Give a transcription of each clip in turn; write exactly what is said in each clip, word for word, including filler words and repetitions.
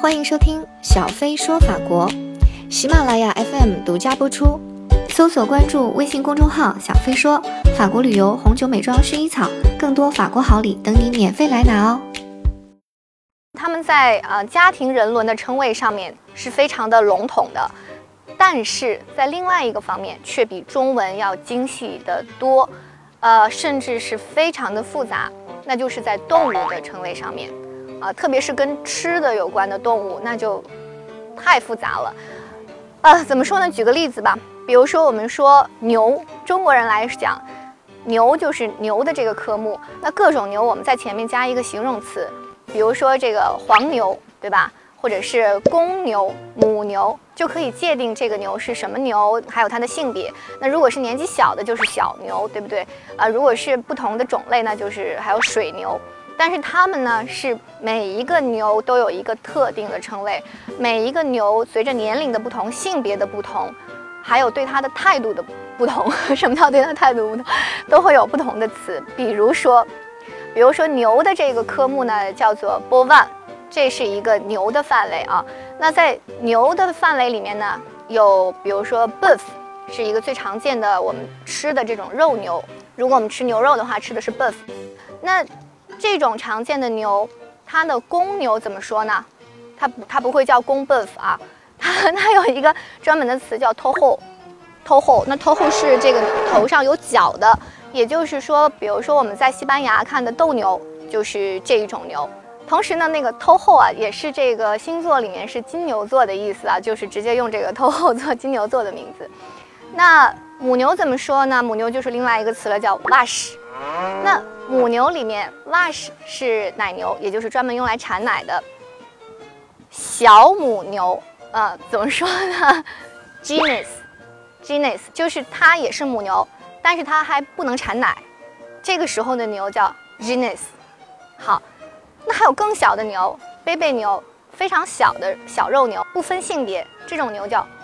欢迎收听小飞说法国，喜马拉雅 F M 独家播出，搜索关注微信公众号小飞说，法国旅游、红酒、美妆、薰衣草，更多法国好礼等你免费来拿哦。 他们在呃家庭人伦的称谓上面是非常的笼统的，但是在另外一个方面却比中文要精细得多，呃，甚至是非常的复杂，那就是在动物的称谓上面。啊，特别是跟吃的有关的动物，那就太复杂了。呃，怎么说呢？举个例子吧，比如说我们说牛，中国人来讲，牛就是牛的这个科目，那各种牛我们在前面加一个形容词，比如说这个黄牛，对吧？或者是公牛、母牛，就可以界定这个牛是什么牛，还有它的性别。那如果是年纪小的，就是小牛，对不对？啊、呃，如果是不同的种类呢，就是还有水牛。但是它们呢，是每一个牛都有一个特定的称谓，每一个牛随着年龄的不同、性别的不同，还有对它的态度的不同，什么叫对它态度不同，都会有不同的词。比如说，比如说牛的这个科目呢，叫做 bovin， 这是一个牛的范围啊。那在牛的范围里面呢，有比如说 beef， 是一个最常见的我们吃的这种肉牛。如果我们吃牛肉的话，吃的是 beef。那这种常见的牛，它的公牛怎么说呢？它不，它不会叫公 beef 啊，它它有一个专门的词叫 toho。toho， 那 toho 是这个头上有角的，也就是说，比如说我们在西班牙看的斗牛就是这一种牛。同时呢，那个 toho 啊，也是这个星座里面是金牛座的意思啊，就是直接用这个 toho 做金牛座的名字。那母牛怎么说呢？母牛就是另外一个词了，叫 vache。那母牛里面 vache 是奶牛，也就是专门用来产奶的。小母牛，呃，怎么说呢 ？genus，genus genus 就是它也是母牛，但是它还不能产奶，这个时候的牛叫 genus。好，那还有更小的牛，贝贝牛，非常小的小肉牛，不分性别，这种牛叫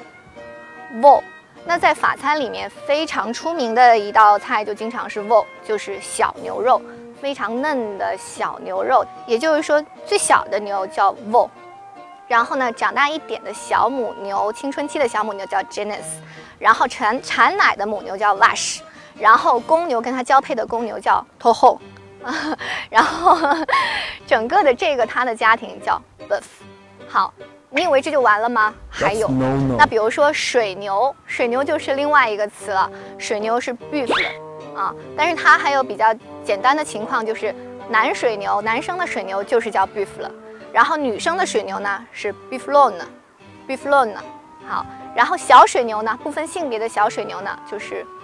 veau。veau。那在法餐里面非常出名的一道菜就经常是 veau， 就是小牛肉，非常嫩的小牛肉。也就是说，最小的牛叫 veau， 然后呢，长大一点的小母牛，青春期的小母牛叫 genus， 然后产产奶的母牛叫 vache， 然后公牛跟它交配的公牛叫 toho， 然后整个的这个它的家庭叫 beef。好。你以为这就完了吗？还有， no, no. 那比如说水牛，水牛就是另外一个词了，水牛是 beef 啊，但是它还有比较简单的情况，就是男水牛，男生的水牛就是叫 beef 了，然后女生的水牛呢是 beeflone，beeflone， 好，然后小水牛呢，不分性别的小水牛呢就是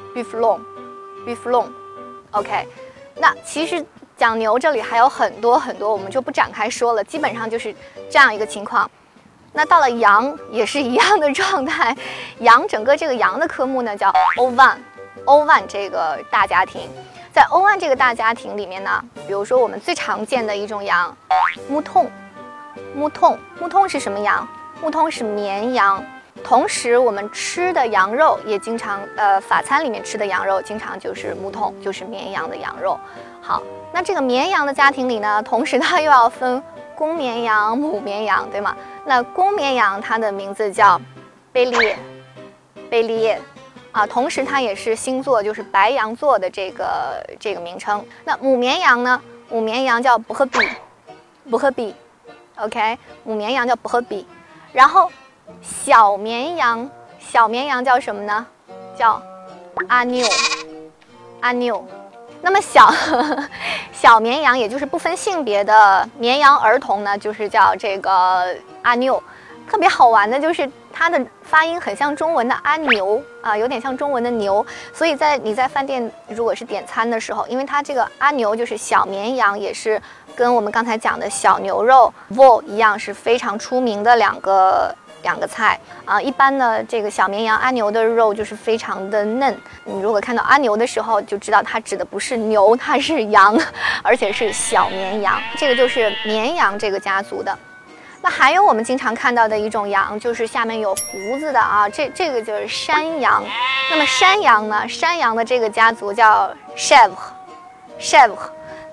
beeflone，beeflone，OK， 那其实讲牛这里还有很多很多，我们就不展开说了，基本上就是这样一个情况。那到了羊也是一样的状态，羊整个这个羊的科目呢叫 ovin，ovin 这个大家庭，在 ovin 这个大家庭里面呢，比如说我们最常见的一种羊，mouton，mouton，mouton 是什么羊？mouton是绵羊，同时我们吃的羊肉也经常，呃，法餐里面吃的羊肉经常就是 mouton， 就是绵羊的羊肉。好，那这个绵羊的家庭里呢，同时它又要分公绵羊、母绵羊，对吗？那公绵羊它的名字叫贝利，贝利啊，同时它也是星座，就是白羊座的这个这个名称。那母绵羊呢？母绵羊叫不赫比，不赫比 ，OK， 母绵羊叫不赫比。然后小绵羊，小绵羊叫什么呢？叫阿妞，阿妞。那么小小绵羊，也就是不分性别的绵羊儿童呢，就是叫这个阿妞。特别好玩的就是它的发音很像中文的阿牛啊，有点像中文的牛。所以在你在饭店如果是点餐的时候，因为它这个阿牛就是小绵羊，也是跟我们刚才讲的小牛肉 veau 一样，是非常出名的两个。两个菜啊，一般呢，这个小绵羊阿牛的肉就是非常的嫩。你如果看到阿牛的时候，就知道它指的不是牛，它是羊，而且是小绵羊。这个就是绵羊这个家族的。那还有我们经常看到的一种羊，就是下面有胡子的啊，这这个就是山羊。那么山羊呢，山羊的这个家族叫 chèvre，chèvre。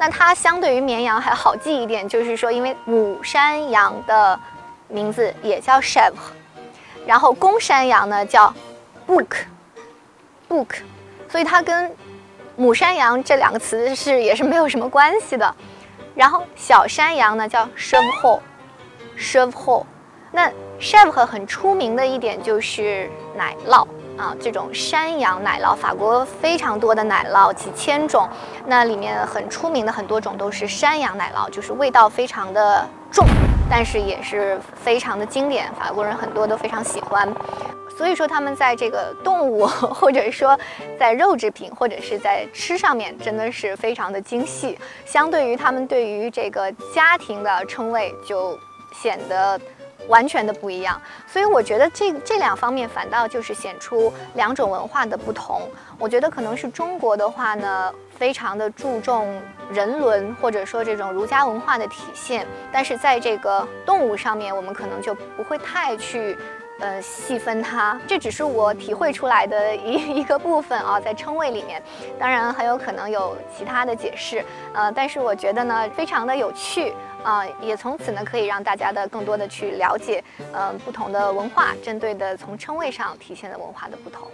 那它相对于绵羊还好记一点，就是说，因为母山羊的名字也叫 chèvre， 然后公山羊呢叫 bouc bouc， 所以它跟母山羊这两个词是也是没有什么关系的。然后小山羊呢叫 chèvreau chèvreau。那 chèvre 很出名的一点就是奶酪啊，这种山羊奶酪，法国非常多的奶酪，几千种，那里面很出名的很多种都是山羊奶酪，就是味道非常的重，但是也是非常的经典，法国人很多都非常喜欢。所以说他们在这个动物或者说在肉制品或者是在吃上面真的是非常的精细，相对于他们对于这个家庭的称谓就显得完全的不一样。所以我觉得这这两方面反倒就是显出两种文化的不同。我觉得可能是中国的话呢，非常的注重人伦或者说这种儒家文化的体现，但是在这个动物上面，我们可能就不会太去呃，细分它，这只是我体会出来的一一个部分啊，在称谓里面，当然很有可能有其他的解释，呃，但是我觉得呢，非常的有趣啊、呃，也从此呢可以让大家的更多的去了解，呃，不同的文化，针对的从称谓上体现的文化的不同。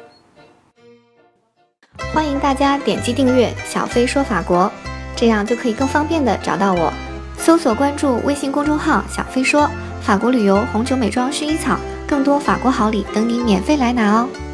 欢迎大家点击订阅小飞说法国，这样就可以更方便的找到我，搜索关注微信公众号小飞说，法国旅游、红酒、美妆、薰衣草。更多法国好礼等你免费来拿哦！